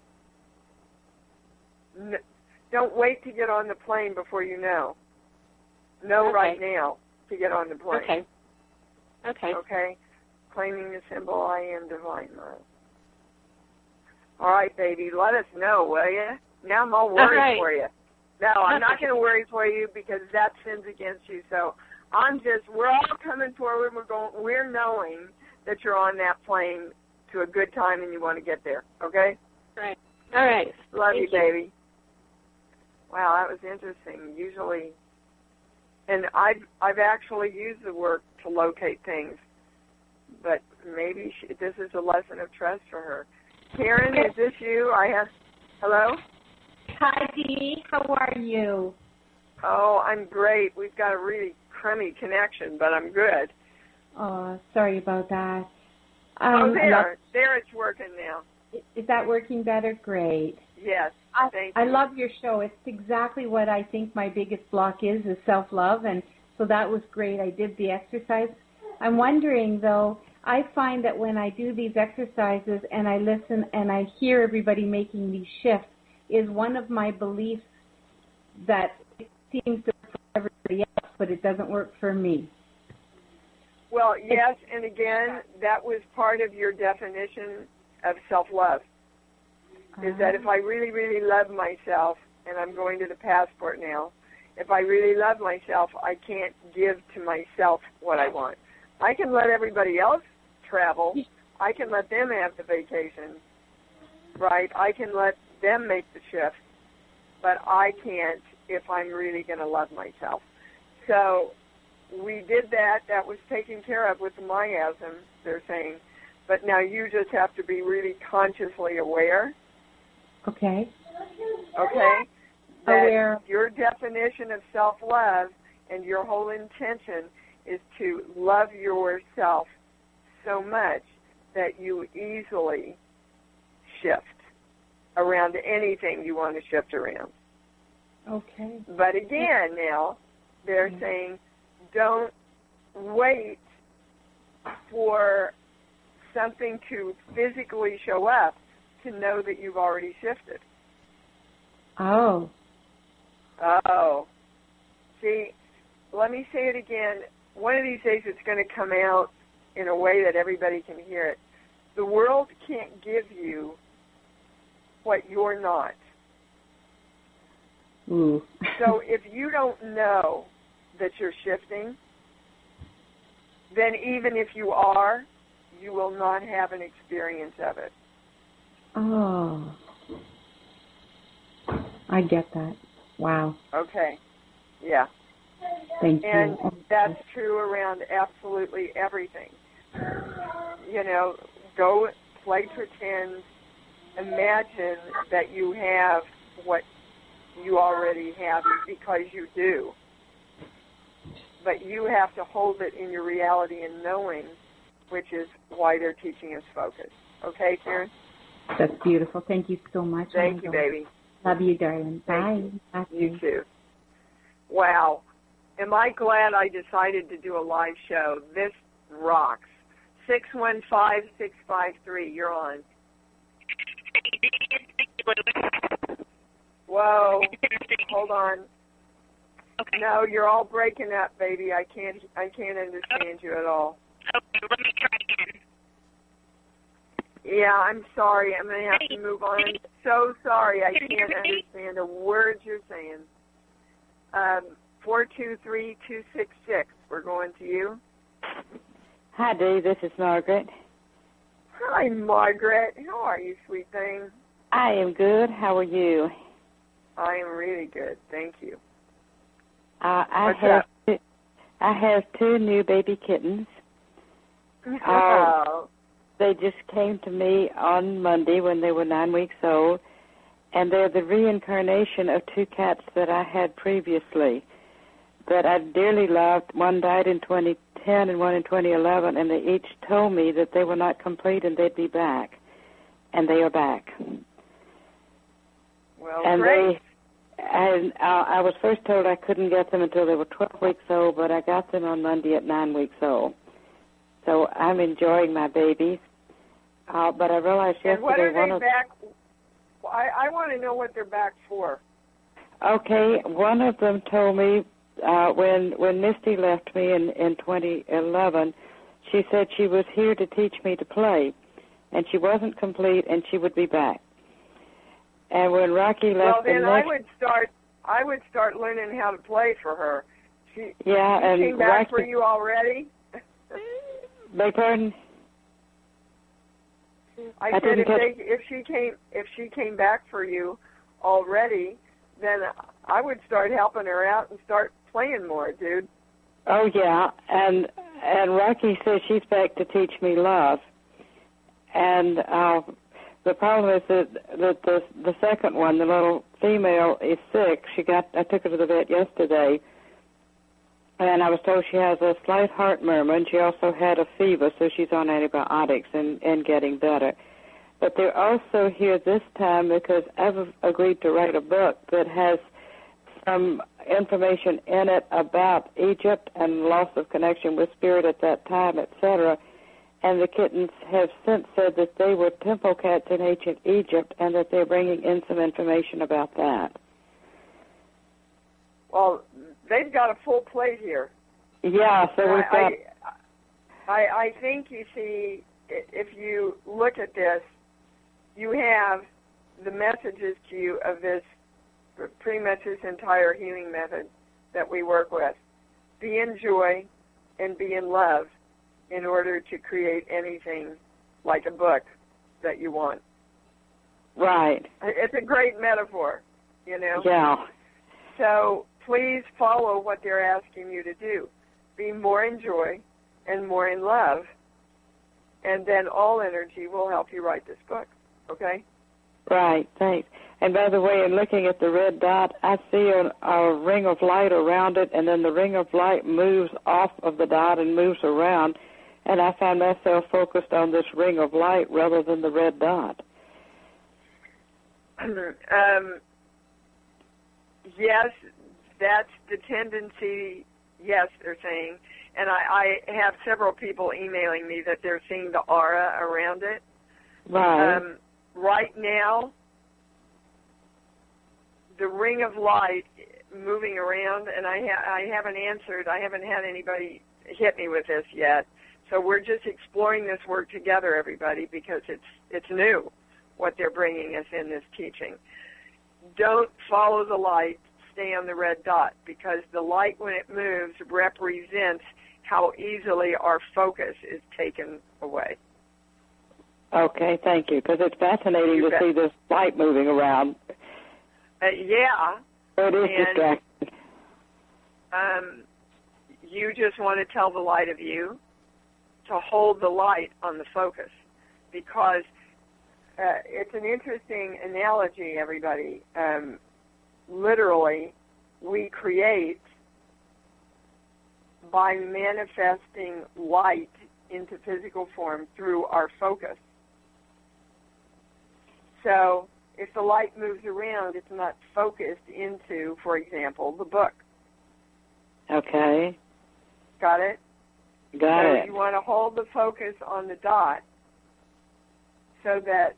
Speaker 2: n- don't wait to get on the plane before you know. Know
Speaker 7: okay.
Speaker 2: right now to get on the plane.
Speaker 7: Okay. Okay.
Speaker 2: Okay. Claiming the symbol I am divine love. All right, baby. Let us know, will you? Now I'm all worried
Speaker 7: right.
Speaker 2: for you. No, I'm not going to worry for you because that sins against you. So I'm just, we're all coming forward. We're going, we're knowing that you're on that plane to a good time and you want to get there. Okay?
Speaker 7: Right. All right.
Speaker 2: Love
Speaker 7: Thank
Speaker 2: you,
Speaker 7: you,
Speaker 2: baby. Wow, that was interesting. Usually, and I've I've actually used the work to locate things, but maybe she, this is a lesson of trust for her. Karen, is this you? I have. Hello.
Speaker 8: Hi, Dee. How are you?
Speaker 2: Oh, I'm great. We've got a really crummy connection, but I'm good.
Speaker 8: Oh, sorry about that.
Speaker 2: Um, oh, there.
Speaker 8: Love,
Speaker 2: there it's working now.
Speaker 8: Is that working better? Great.
Speaker 2: Yes,
Speaker 8: I,
Speaker 2: thank
Speaker 8: I
Speaker 2: you.
Speaker 8: love your show. It's exactly what I think my biggest block is, is self-love, and so that was great. I did the exercise. I'm wondering, though, I find that when I do these exercises and I listen and I hear everybody making these shifts, is one of my beliefs that it seems to work for everybody else, but it doesn't work for me.
Speaker 2: Well, yes, and again, that was part of your definition of self-love, uh-huh. is that if I really, really love myself, and I'm going to the passport now, if I really love myself, I can't give to myself what I want. I can let everybody else travel. I can let them have the vacation, right? I can let them make the shift, but I can't if I'm really going to love myself. So we did that. That was taken care of with the miasm, they're saying. But now you just have to be really consciously aware.
Speaker 8: Okay.
Speaker 2: Okay? That
Speaker 8: aware.
Speaker 2: Your definition of self-love and your whole intention is to love yourself so much that you easily shift around anything you want to shift around.
Speaker 8: Okay.
Speaker 2: But again, now, they're mm-hmm. saying don't wait for something to physically show up to know that you've already shifted.
Speaker 8: Oh.
Speaker 2: Oh. See, let me say it again. One of these days it's going to come out in a way that everybody can hear it. The world can't give you what you're not.
Speaker 8: Ooh.
Speaker 2: So if you don't know that you're shifting, then even if you are, you will not have an experience of it.
Speaker 8: Oh. I get that. Wow.
Speaker 2: Okay. Yeah.
Speaker 8: Thank
Speaker 2: and
Speaker 8: you.
Speaker 2: that's true around absolutely everything. You know, go play pretend. Imagine that you have what you already have because you do. But you have to hold it in your reality and knowing, which is why they're teaching us focus. Okay, Karen?
Speaker 8: That's beautiful. Thank you so much.
Speaker 2: Thank you, baby.
Speaker 8: Love you, darling. Bye.
Speaker 2: Bye. You too. Wow. Am I glad I decided to do a live show? This rocks. six one five, six five three. You're on. Whoa. Hold on.
Speaker 9: Okay.
Speaker 2: No, you're all breaking up, baby. I can't I can't understand you at all.
Speaker 9: Okay, let me try again.
Speaker 2: Yeah, I'm sorry. I'm going to have to move on. I'm so sorry. I can't understand a word you're saying. Um, four two three, two six six. We're going to you.
Speaker 10: Hi, Dee. This is Margaret.
Speaker 2: Hi, Margaret. How are you, sweet thing?
Speaker 10: I am good. How are you?
Speaker 2: I am really good. Thank you.
Speaker 10: Uh, I
Speaker 2: What's
Speaker 10: have
Speaker 2: up?
Speaker 10: two, I have two new baby kittens.
Speaker 2: Oh.
Speaker 10: Uh, they just came to me on Monday when they were nine weeks old, and they're the reincarnation of two cats that I had previously that I dearly loved. One died in twenty ten and one in twenty eleven, and they each told me that they were not complete and they'd be back, and they are back.
Speaker 2: Well,
Speaker 10: and
Speaker 2: great.
Speaker 10: They, and uh, I was first told I couldn't get them until they were twelve weeks old, but I got them on Monday at nine weeks old. So I'm enjoying my babies. Uh, but I realized yesterday
Speaker 2: And what are
Speaker 10: one
Speaker 2: they
Speaker 10: of
Speaker 2: back? I, I want to know what they're back for.
Speaker 10: Okay, one of them told me uh, when when Misty left me in, in twenty eleven, she said she was here to teach me to play, and she wasn't complete, and she would be back. And when Rocky left,
Speaker 2: Well, then
Speaker 10: the
Speaker 2: I
Speaker 10: next,
Speaker 2: would start. I would start learning how to play for her. She,
Speaker 10: yeah,
Speaker 2: she
Speaker 10: and
Speaker 2: came back
Speaker 10: Rocky,
Speaker 2: for you already.
Speaker 10: beg pardon?
Speaker 2: I,
Speaker 10: I
Speaker 2: said
Speaker 10: didn't
Speaker 2: if
Speaker 10: catch-
Speaker 2: they if she came if she came back for you already, then I would start helping her out and start playing more, dude.
Speaker 10: Oh yeah, and and Rocky says she's back to teach me love, and uh, the problem is that that the the second one, the little female, is sick. She got I took her to the vet yesterday, and I was told she has a slight heart murmur, and she also had a fever, so she's on antibiotics and, and getting better. But they're also here this time because I've agreed to write a book that has some information in it about Egypt and loss of connection with spirit at that time, et cetera. And the kittens have since said that they were temple cats in ancient Egypt and that they're bringing in some information about that.
Speaker 2: Well, they've got a full plate here.
Speaker 10: Yeah, so we've got...
Speaker 2: I, I, I think, you see, if you look at this, you have the messages to you of this, pretty much this entire healing method that we work with. Be in joy and be in love in order to create anything like a book that you want.
Speaker 10: Right.
Speaker 2: It's a great metaphor, you know?
Speaker 10: Yeah.
Speaker 2: So please follow what they're asking you to do. Be more in joy and more in love, and then all energy will help you write this book, okay?
Speaker 10: Right, thanks. And by the way, in looking at the red dot, I see a, a ring of light around it, and then the ring of light moves off of the dot and moves around, and I find myself focused on this ring of light rather than the red dot.
Speaker 2: um, yes, that's the tendency, yes, they're saying. And I, I have several people emailing me that they're seeing the aura around it.
Speaker 10: Right.
Speaker 2: Um, right now, the ring of light moving around, and I, ha- I haven't answered, I haven't had anybody hit me with this yet. So we're just exploring this work together, everybody, because it's it's new, what they're bringing us in this teaching. Don't follow the light, stay on the red dot, because the light, when it moves, represents how easily our focus is taken away.
Speaker 10: Okay, thank you, because it's fascinating
Speaker 2: You
Speaker 10: to
Speaker 2: bet.
Speaker 10: see this light moving around.
Speaker 2: Uh, yeah.
Speaker 10: So it is
Speaker 2: And,
Speaker 10: distracting.
Speaker 2: Um, you just want to tell the light of you to hold the light on the focus, because uh, it's an interesting analogy, everybody. Um, literally, we create by manifesting light into physical form through our focus. So if the light moves around, it's not focused into, for example, the book.
Speaker 10: Okay.
Speaker 2: Got it?
Speaker 10: Got
Speaker 2: so
Speaker 10: it.
Speaker 2: you want to hold the focus on the dot so that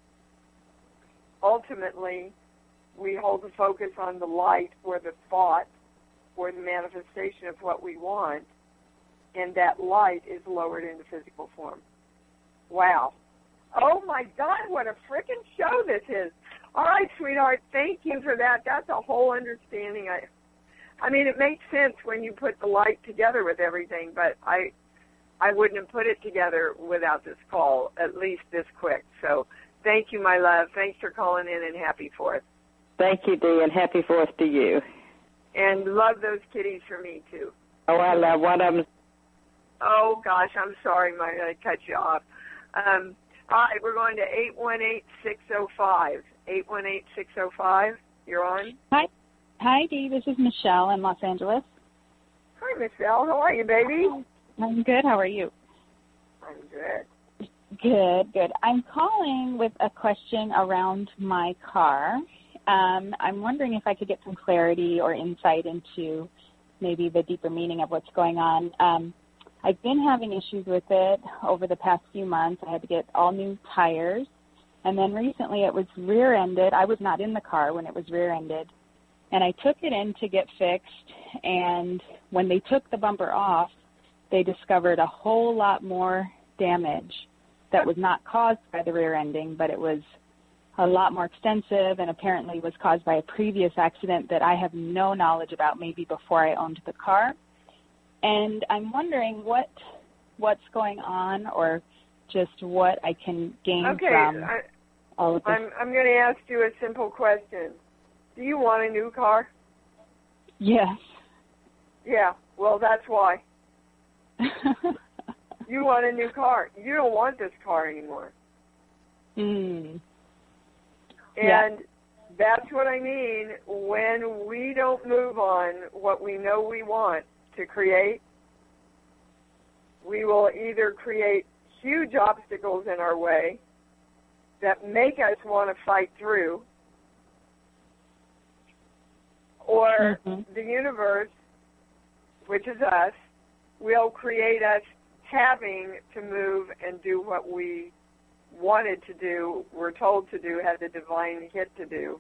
Speaker 2: ultimately we hold the focus on the light or the thought or the manifestation of what we want, and that light is lowered into physical form. Wow. Oh, my God, what a frickin' show this is. All right, sweetheart, thank you for that. That's a whole understanding. I I mean, it makes sense when you put the light together with everything, but I I wouldn't have put it together without this call, at least this quick. So thank you, my love. Thanks for calling in, and happy Fourth.
Speaker 10: Thank you, Dee, and happy Fourth to you.
Speaker 2: And love those kitties for me, too.
Speaker 10: Oh, I love one of them.
Speaker 2: Oh, gosh, I'm sorry, my, I cut you off. Um, all right, we're going to eight one eight, six oh five. eight one eight, six oh five. You're on?
Speaker 11: Hi. Hi, Dee. This is Michelle in Los Angeles.
Speaker 2: Hi, Michelle. How are you, baby?
Speaker 11: I'm good. How are you?
Speaker 2: I'm good.
Speaker 11: Good, good. I'm calling with a question around my car. Um, I'm wondering if I could get some clarity or insight into maybe the deeper meaning of what's going on. Um, I've been having issues with it over the past few months. I had to get all new tires. And then recently it was rear-ended. I was not in the car when it was rear-ended. And I took it in to get fixed. And when they took the bumper off, they discovered a whole lot more damage that was not caused by the rear ending, but it was a lot more extensive and apparently was caused by a previous accident that I have no knowledge about, maybe before I owned the car. And I'm wondering what what's going on, or just what I can gain
Speaker 2: okay,
Speaker 11: from
Speaker 2: I,
Speaker 11: all of this.
Speaker 2: I'm, I'm going to ask you a simple question. Do you want a new car?
Speaker 11: Yes.
Speaker 2: Yeah, well, that's why. You want a new car. You don't want this car anymore.
Speaker 11: Mm.
Speaker 2: And
Speaker 11: yeah.
Speaker 2: that's what I mean when we don't move on what we know we want to create. We will either create huge obstacles in our way that make us want to fight through, or
Speaker 11: mm-hmm.
Speaker 2: the universe, which is us, will create us having to move and do what we wanted to do, were told to do, had the divine hit to do.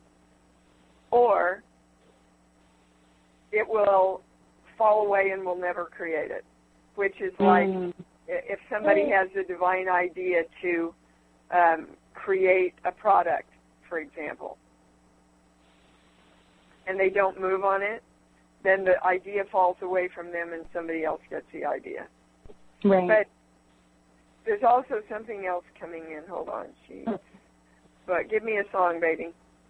Speaker 2: Or it will fall away and we'll never create it, which is like
Speaker 11: mm.
Speaker 2: if somebody has the divine idea to um, create a product, for example, and they don't move on it, then the idea falls away from them and somebody else gets the idea.
Speaker 11: Right.
Speaker 2: But there's also something else coming in. Hold on, geez. But give me a song, baby.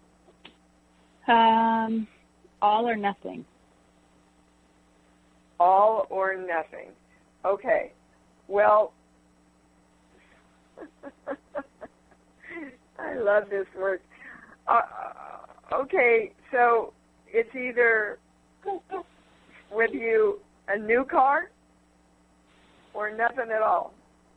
Speaker 11: Um, all or nothing.
Speaker 2: All or nothing. Okay. Well, I love this word. Uh, okay, so it's either with you a new car or nothing at all.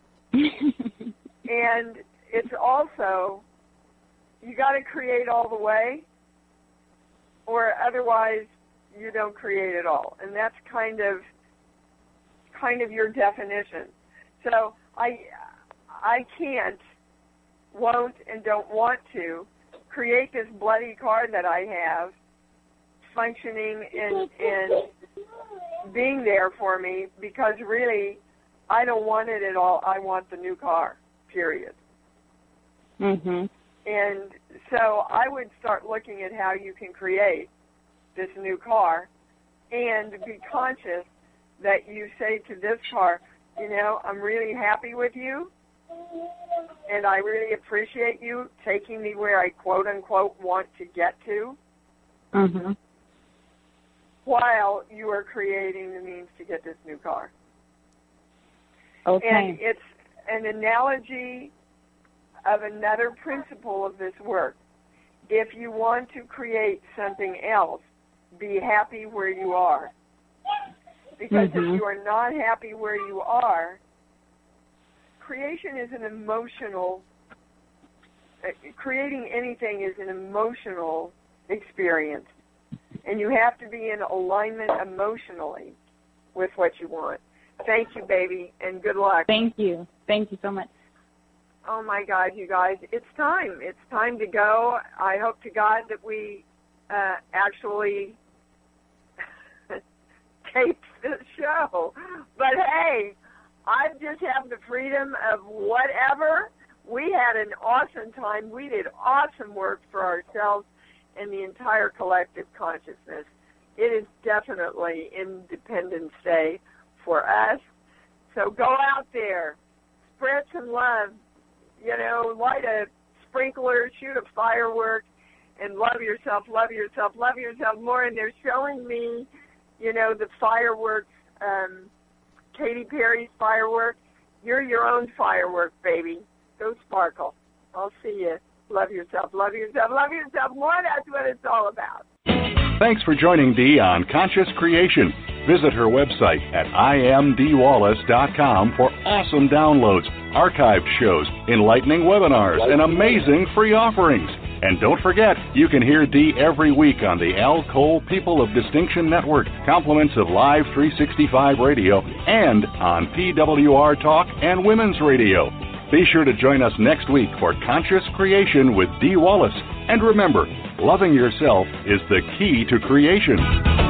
Speaker 2: And it's also, you got to create all the way, or otherwise you don't create at all. And that's kind of kind of your definition. So I I can't, won't, and don't want to create this bloody car that I have functioning and, and being there for me, because really I don't want it at all. I want the new car, period.
Speaker 11: Mhm.
Speaker 2: And so I would start looking at how you can create this new car and be conscious that you say to this car, you know, I'm really happy with you, And I really appreciate you taking me where I quote-unquote want to get to
Speaker 11: Mm-hmm.
Speaker 2: while you are creating the means to get this new car.
Speaker 11: Okay.
Speaker 2: And it's an analogy of another principle of this work. If you want to create something else, be happy where you are. Because
Speaker 11: Mm-hmm.
Speaker 2: if you are not happy where you are, creation is an emotional, uh, creating anything is an emotional experience. And you have to be in alignment emotionally with what you want. Thank you, baby, and good luck.
Speaker 11: Thank you. Thank you so much.
Speaker 2: Oh, my God, you guys, it's time. It's time to go. I hope to God that we uh, actually taped this show. But, hey, I just have the freedom of whatever. We had an awesome time. We did awesome work for ourselves and the entire collective consciousness. It is definitely Independence Day for us. So go out there, spread some love, you know, light a sprinkler, shoot a firework, and love yourself, love yourself, love yourself more. And they're showing me, you know, the fireworks, um, Katy Perry's firework. You're your own firework, baby. Go sparkle. I'll see you. Love yourself, love yourself, love yourself more. That's what it's all about.
Speaker 1: Thanks for joining Dee on Conscious Creation. Visit her website at I am dee wallace dot com for awesome downloads, archived shows, enlightening webinars, and amazing free offerings. And don't forget, you can hear Dee every week on the Al Cole People of Distinction Network, compliments of Live three sixty-five Radio, and on P W R Talk and Women's Radio. Be sure to join us next week for Conscious Creation with Dee Wallace. And remember, loving yourself is the key to creation.